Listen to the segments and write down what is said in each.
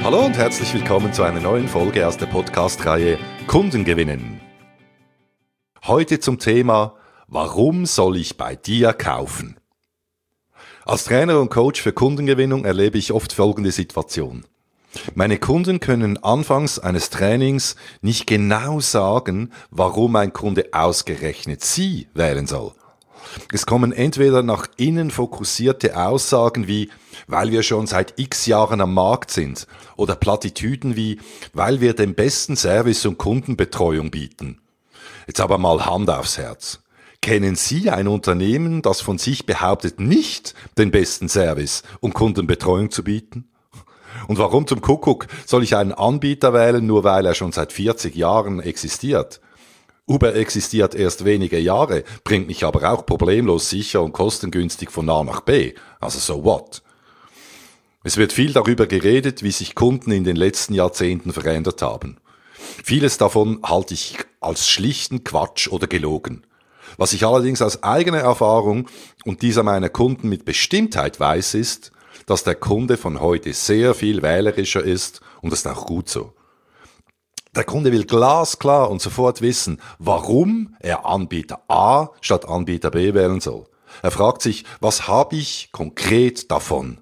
Hallo und herzlich willkommen zu einer neuen Folge aus der Podcast-Reihe Kunden gewinnen. Heute zum Thema: Warum soll ich bei dir kaufen? Als Trainer und Coach für Kundengewinnung erlebe ich oft folgende Situation. Meine Kunden können anfangs eines Trainings nicht genau sagen, warum ein Kunde ausgerechnet sie wählen soll. Es kommen entweder nach innen fokussierte Aussagen wie, weil wir schon seit x Jahren am Markt sind, oder Plattitüden wie, weil wir den besten Service und Kundenbetreuung bieten. Jetzt aber mal Hand aufs Herz. Kennen Sie ein Unternehmen, das von sich behauptet, nicht den besten Service und Kundenbetreuung zu bieten? Und warum zum Kuckuck soll ich einen Anbieter wählen, nur weil er schon seit 40 Jahren existiert? Uber existiert erst wenige Jahre, bringt mich aber auch problemlos sicher und kostengünstig von A nach B. Also so what? Es wird viel darüber geredet, wie sich Kunden in den letzten Jahrzehnten verändert haben. Vieles davon halte ich als schlichten Quatsch oder gelogen. Was ich allerdings aus eigener Erfahrung und dieser meiner Kunden mit Bestimmtheit weiß, ist, dass der Kunde von heute sehr viel wählerischer ist und das ist auch gut so. Der Kunde will glasklar und sofort wissen, warum er Anbieter A statt Anbieter B wählen soll. Er fragt sich, was habe ich konkret davon?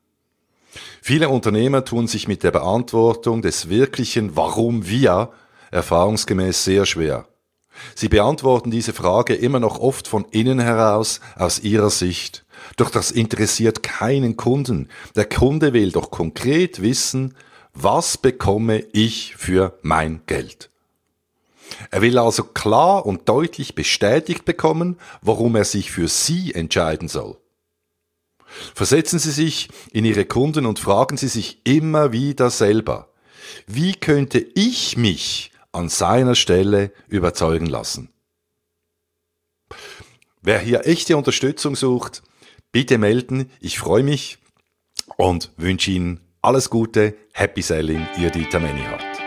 Viele Unternehmer tun sich mit der Beantwortung des wirklichen Warum wir erfahrungsgemäß sehr schwer. Sie beantworten diese Frage immer noch oft von innen heraus, aus ihrer Sicht. Doch das interessiert keinen Kunden. Der Kunde will doch konkret wissen, was bekomme ich für mein Geld? Er will also klar und deutlich bestätigt bekommen, warum er sich für Sie entscheiden soll. Versetzen Sie sich in Ihre Kunden und fragen Sie sich immer wieder selber, wie könnte ich mich an seiner Stelle überzeugen lassen? Wer hier echte Unterstützung sucht, bitte melden. Ich freue mich und wünsche Ihnen alles Gute. Happy Selling, Ihr Dieter Menihardt.